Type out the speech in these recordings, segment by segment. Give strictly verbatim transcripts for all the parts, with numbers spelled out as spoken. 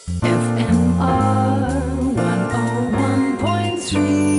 F M R one oh one point three.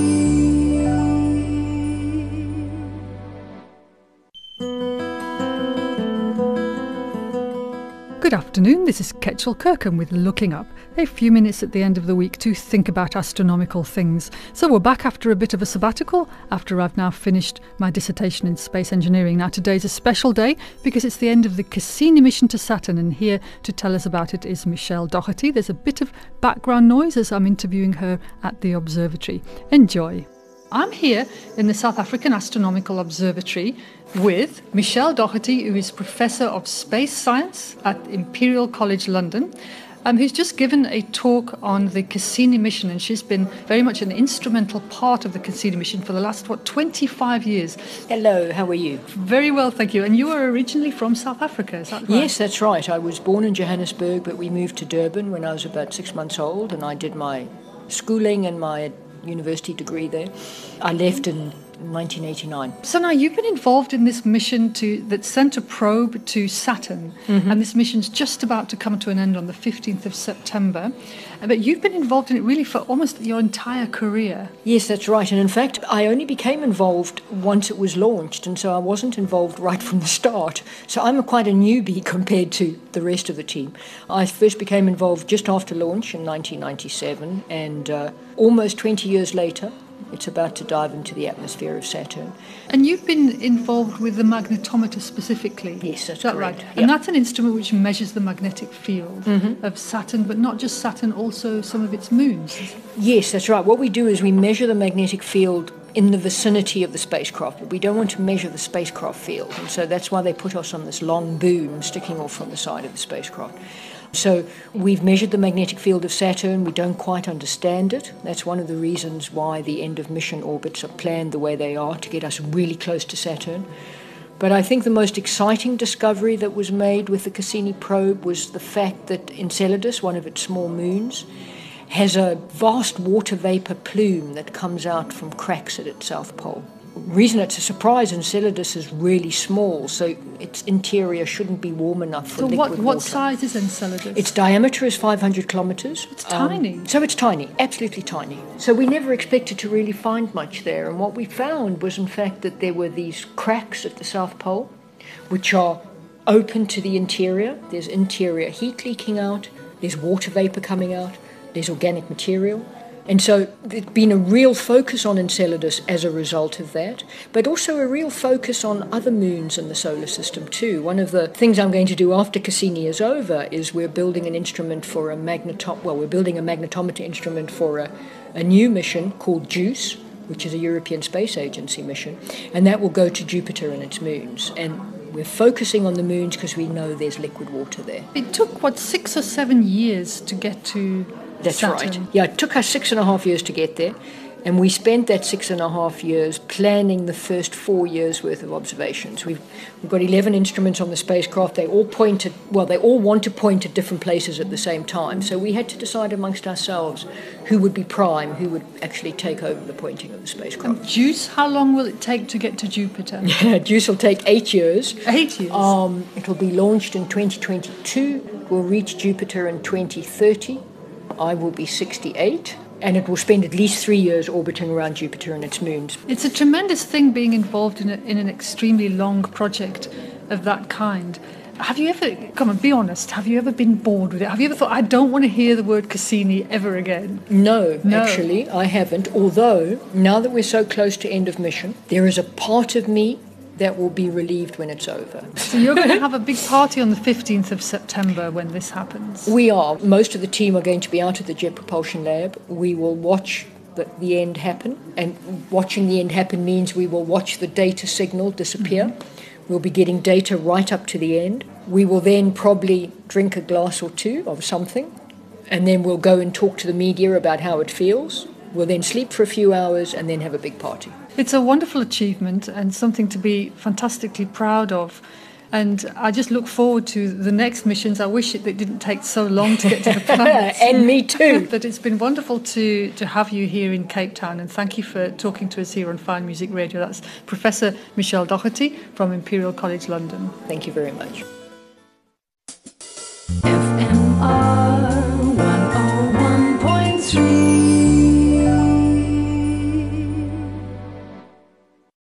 Good afternoon, this is Ketchel Kirkham with Looking Up, a few minutes at the end of the week to think about astronomical things. So we're back after a bit of a sabbatical, after I've now finished my dissertation in space engineering. Now today's a special day because it's the end of the Cassini mission to Saturn, and here to tell us about it is Michelle Doherty. There's a bit of background noise as I'm interviewing her at the observatory. Enjoy. I'm here in the South African Astronomical Observatory with Michelle Doherty, who is Professor of Space Science at Imperial College London, um, who's just given a talk on the Cassini mission, and she's been very much an instrumental part of the Cassini mission for the last, what, twenty-five years. Hello, how are you? Very well, thank you. And you are originally from South Africa, is that right? Yes, that's right. I was born in Johannesburg, but we moved to Durban when I was about six months old, and I did my schooling and my university degree there. I left in nineteen eighty-nine. So now you've been involved in this mission to that sent a probe to Saturn, mm-hmm. and this mission's just about to come to an end on the fifteenth of September. But you've been involved in it really for almost your entire career. Yes, that's right. And in fact, I only became involved once it was launched, and so I wasn't involved right from the start. So I'm a quite a newbie compared to the rest of the team. I first became involved just after launch in nineteen ninety-seven, and uh, almost twenty years later, it's about to dive into the atmosphere of Saturn. And you've been involved with the magnetometer specifically. Yes, that's is that correct. right? Yep. And that's an instrument which measures the magnetic field mm-hmm. of Saturn, but not just Saturn, also some of its moons. Yes, that's right. What we do is we measure the magnetic field in the vicinity of the spacecraft, but we don't want to measure the spacecraft field. And so that's why they put us on this long boom sticking off from the side of the spacecraft. So we've measured the magnetic field of Saturn. We don't quite understand it. That's one of the reasons why the end of mission orbits are planned the way they are, to get us really close to Saturn. But I think the most exciting discovery that was made with the Cassini probe was the fact that Enceladus, one of its small moons, has a vast water vapor plume that comes out from cracks at its south pole. The reason it's a surprise, Enceladus is really small, so its interior shouldn't be warm enough for so liquid what, water. what size is Enceladus? Its diameter is five hundred kilometres. It's tiny. Um, so it's tiny, absolutely tiny. So we never expected to really find much there, and what we found was in fact that there were these cracks at the South Pole, which are open to the interior. There's interior heat leaking out, there's water vapour coming out, there's organic material. And so there's been a real focus on Enceladus as a result of that, but also a real focus on other moons in the solar system too. One of the things I'm going to do after Cassini is over is we're building an instrument for a magneto- well, we're building a magnetometer instrument for a, a new mission called JUICE, which is a European Space Agency mission, and that will go to Jupiter and its moons. And we're focusing on the moons because we know there's liquid water there. It took, what, six or seven years to get to That's Saturn. right. Yeah, it took us six and a half years to get there, and we spent that six and a half years planning the first four years' worth of observations. We've, we've got eleven instruments on the spacecraft. They all point at, well, they all want to point at different places at the same time. So we had to decide amongst ourselves who would be prime, who would actually take over the pointing of the spacecraft. And JUICE, how long will it take to get to Jupiter? JUICE will take eight years. Eight years? Um, it'll be launched in twenty twenty-two. We'll reach Jupiter in twenty thirty. I will be sixty-eight, and it will spend at least three years orbiting around Jupiter and its moons. It's a tremendous thing being involved in, a, in an extremely long project of that kind. Have you ever, come on, be honest, have you ever been bored with it? Have you ever thought, I don't want to hear the word Cassini ever again? No, No. actually, I haven't. Although, now that we're so close to end of mission, there is a part of me that will be relieved when it's over. So you're going to have a big party on the fifteenth of September when this happens. We are. Most of the team are going to be out at the Jet Propulsion Lab. We will watch the, the end happen, and watching the end happen means we will watch the data signal disappear. Mm-hmm. We'll be getting data right up to the end. We will then probably drink a glass or two of something, and then we'll go and talk to the media about how it feels. We'll then sleep for a few hours and then have a big party. It's a wonderful achievement and something to be fantastically proud of. And I just look forward to the next missions. I wish it, it didn't take so long to get to the planets. And me too. But it's been wonderful to, to have you here in Cape Town, and thank you for talking to us here on Fine Music Radio. That's Professor Michelle Doherty from Imperial College London. Thank you very much. F